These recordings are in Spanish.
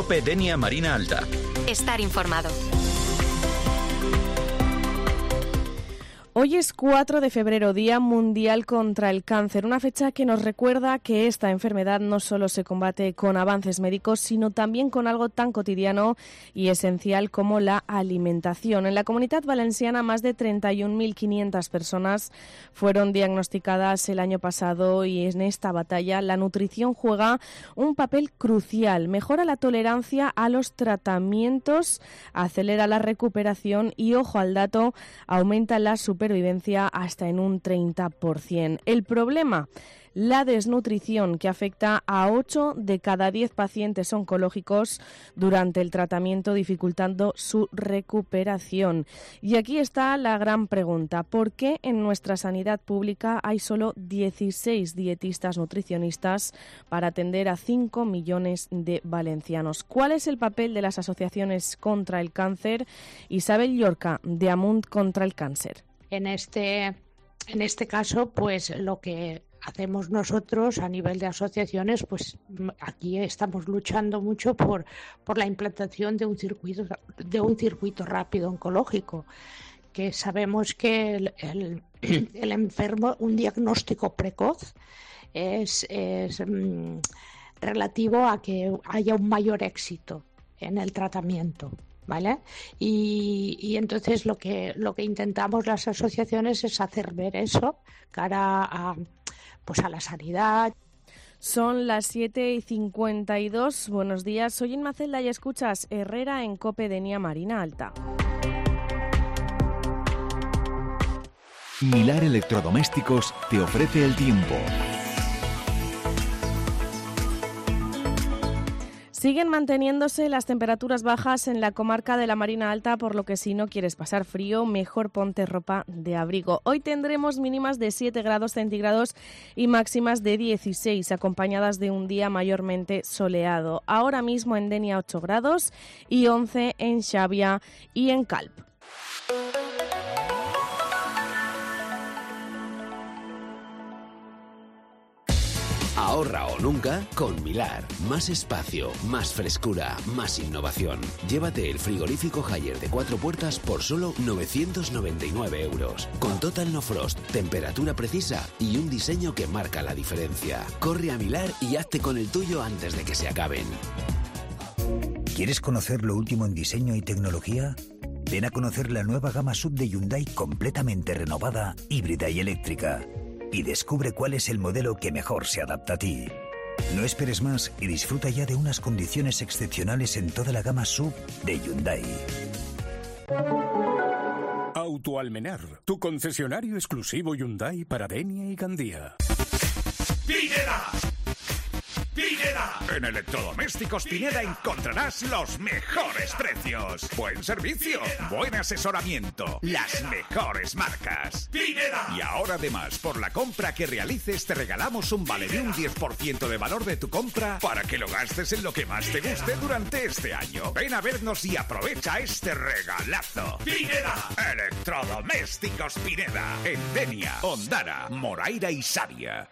COPE Denia Marina Alta. Estar informado. Hoy es 4 de febrero, Día Mundial contra el Cáncer, una fecha que nos recuerda que esta enfermedad no solo se combate con avances médicos, sino también con algo tan cotidiano y esencial como la alimentación. En la Comunitat Valenciana, más de 31.500 personas fueron diagnosticadas el año pasado y en esta batalla la nutrición juega un papel crucial. Mejora la tolerancia a los tratamientos, acelera la recuperación y, ojo al dato, aumenta la supervivencia hasta en un 30%. El problema, la desnutrición, que afecta a 8 de cada 10 pacientes oncológicos durante el tratamiento, dificultando su recuperación. Y aquí está la gran pregunta: ¿por qué en nuestra sanidad pública hay solo 16 dietistas nutricionistas para atender a 5 millones de valencianos? ¿Cuál es el papel de las asociaciones contra el cáncer? Isabel Llorca, de Amunt contra el Cáncer. En este caso, pues lo que hacemos nosotros a nivel de asociaciones, pues aquí estamos luchando mucho por la implantación de un circuito rápido oncológico, que sabemos que el enfermo, un diagnóstico precoz es relativo a que haya un mayor éxito en el tratamiento, ¿vale? Y entonces lo que intentamos las asociaciones es hacer ver eso cara a la sanidad. Son las 7:52. Buenos días, soy Inma Celda y escuchas Herrera en COPE Denia Marina Alta. Milar Electrodomésticos te ofrece el tiempo. Siguen manteniéndose las temperaturas bajas en la comarca de la Marina Alta, por lo que si no quieres pasar frío, mejor ponte ropa de abrigo. Hoy tendremos mínimas de 7 grados centígrados y máximas de 16, acompañadas de un día mayormente soleado. Ahora mismo en Denia 8 grados y 11 en Xàbia y en Calp. Ahorra o nunca con Milar. Más espacio, más frescura, más innovación. Llévate el frigorífico Haier de 4 puertas por solo 999 euros. Con Total No Frost, temperatura precisa y un diseño que marca la diferencia. Corre a Milar y hazte con el tuyo antes de que se acaben. ¿Quieres conocer lo último en diseño y tecnología? Ven a conocer la nueva gama SUV de Hyundai completamente renovada, híbrida y eléctrica. Y descubre cuál es el modelo que mejor se adapta a ti. No esperes más y disfruta ya de unas condiciones excepcionales en toda la gama SUV de Hyundai. Auto Almenar, tu concesionario exclusivo Hyundai para Denia y Gandía. ¡Pineda! ¡Pineda! En Electrodomésticos Pineda encontrarás los mejores precios. Buen servicio, buen asesoramiento, las mejores marcas. ¡Pineda! Y ahora además, por la compra que realices, te regalamos un vale de un 10% de valor de tu compra para que lo gastes en lo que más te guste durante este año. Ven a vernos y aprovecha este regalazo. ¡Pineda! Electrodomésticos Pineda. En Denia, Ondara, Moraira y Xàbia.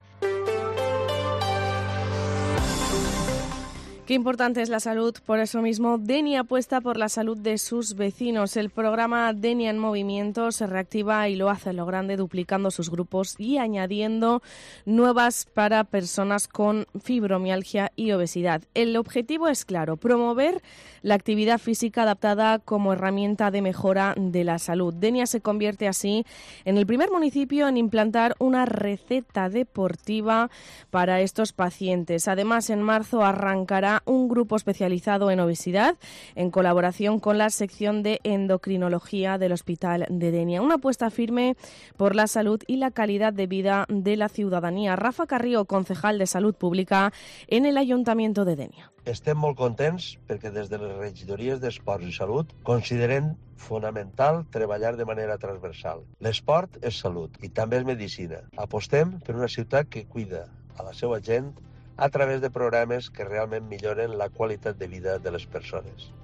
Qué importante es la salud, por eso mismo Denia apuesta por la salud de sus vecinos. El programa Denia en Movimiento se reactiva y lo hace a lo grande, duplicando sus grupos y añadiendo nuevas para personas con fibromialgia y obesidad. El objetivo es claro: promover la actividad física adaptada como herramienta de mejora de la salud. Denia se convierte así en el primer municipio en implantar una receta deportiva para estos pacientes. Además, en marzo arrancará un grupo especializado en obesidad en colaboración con la sección de endocrinología del Hospital de Denia. Una apuesta firme por la salud y la calidad de vida de la ciudadanía. Rafa Carrió, concejal de Salud Pública en el Ayuntamiento de Denia. Estem molt contents perquè des de les regidories d'Esports i Salut considerem fonamental treballar de manera transversal. L'esport és salut i també és medicina. Apostem per una ciutat que cuida a la seva gent a través de programes que realment milloren la qualitat de vida de les persones.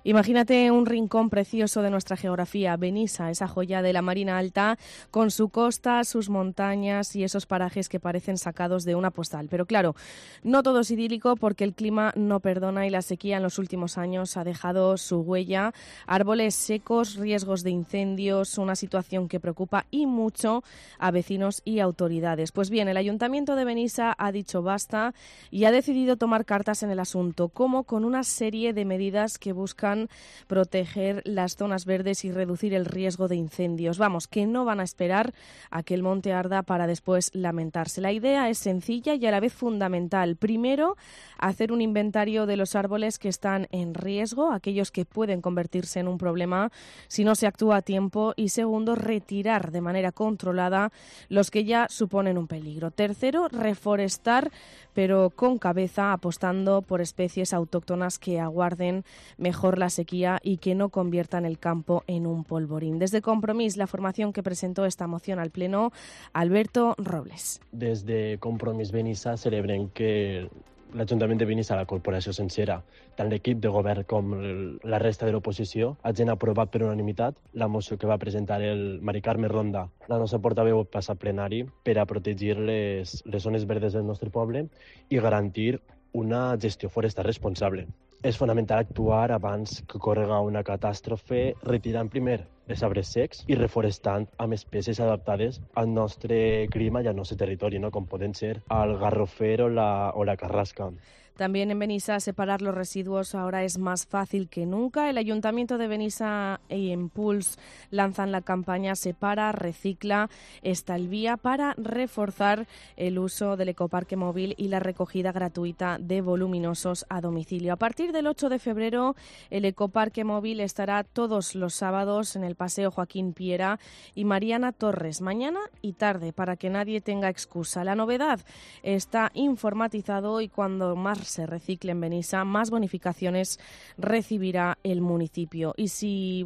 Imagínate un rincón precioso de nuestra geografía, Benissa, esa joya de la Marina Alta, con su costa, sus montañas y esos parajes que parecen sacados de una postal. Pero claro, no todo es idílico porque el clima no perdona y la sequía en los últimos años ha dejado su huella. Árboles secos, riesgos de incendios, una situación que preocupa y mucho a vecinos y autoridades. Pues bien, el Ayuntamiento de Benissa ha dicho basta y ha decidido tomar cartas en el asunto, como con una serie de medidas que buscan proteger las zonas verdes y reducir el riesgo de incendios. Vamos, que no van a esperar a que el monte arda para después lamentarse. La idea es sencilla y a la vez fundamental. Primero, hacer un inventario de los árboles que están en riesgo, aquellos que pueden convertirse en un problema si no se actúa a tiempo. Y segundo, retirar de manera controlada los que ya suponen un peligro. Tercero, reforestar, pero con cabeza, apostando por especies autóctonas que aguarden mejor la sequía y que no conviertan el campo en un polvorín. Desde Compromís, la formación que presentó esta moción al Pleno, Alberto Robles. Des de Compromís Benissa celebrem que l'Ajuntament de Benissa, la corporació sencera, tant l'equip de govern com la resta de l'oposició, hagin aprovat per unanimitat la moció que va presentar el Mari Carme Ronda, la nostra portaveu passa plenari, per a protegir les zones verdes del nostre poble i garantir una gestió forestal responsable. És fonamental actuar abans que ocorrega una catàstrofe, retirant primer els arbres secs i reforestant amb espècies adaptades al nostre clima i al nostre territori, no? Com poden ser el garrofer o la carrasca. También en Benissa separar los residuos ahora es más fácil que nunca. El Ayuntamiento de Benissa y Empuls lanzan la campaña Separa, Recicla, Estalvía para reforzar el uso del ecoparque móvil y la recogida gratuita de voluminosos a domicilio. A partir del 8 de febrero, el ecoparque móvil estará todos los sábados en el Paseo Joaquín Piera y Mariana Torres, mañana y tarde, para que nadie tenga excusa. La novedad está informatizado y cuando más se recicle en Benissa, más bonificaciones recibirá el municipio. Y si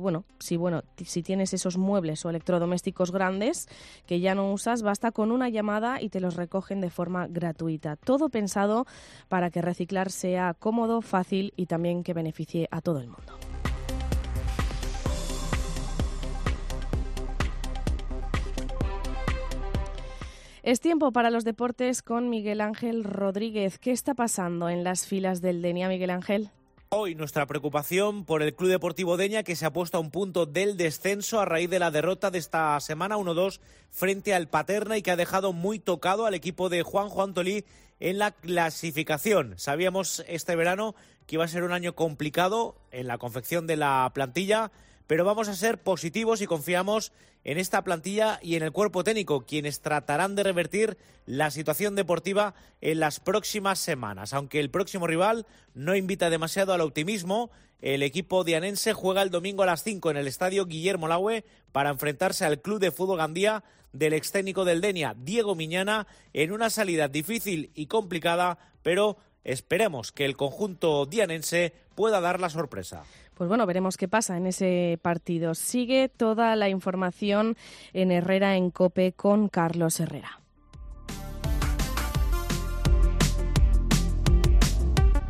tienes esos muebles o electrodomésticos grandes que ya no usas, basta con una llamada y te los recogen de forma gratuita. Todo pensado para que reciclar sea cómodo, fácil y también que beneficie a todo el mundo. Es tiempo para los deportes con Miguel Ángel Rodríguez. ¿Qué está pasando en las filas del Denia, Miguel Ángel? Hoy nuestra preocupación por el Club Deportivo Denia, que se ha puesto a un punto del descenso a raíz de la derrota de esta semana 1-2 frente al Paterna y que ha dejado muy tocado al equipo de Juanjo Antolí en la clasificación. Sabíamos este verano que iba a ser un año complicado en la confección de la plantilla, pero vamos a ser positivos y confiamos en esta plantilla y en el cuerpo técnico, quienes tratarán de revertir la situación deportiva en las próximas semanas. Aunque el próximo rival no invita demasiado al optimismo, el equipo dianense juega el domingo a las 5 en el estadio Guillermo Laue para enfrentarse al Club de Fútbol Gandía del ex técnico del Denia, Diego Miñana, en una salida difícil y complicada, pero esperemos que el conjunto dianense pueda dar la sorpresa. Pues bueno, veremos qué pasa en ese partido. Sigue toda la información en Herrera en COPE con Carlos Herrera.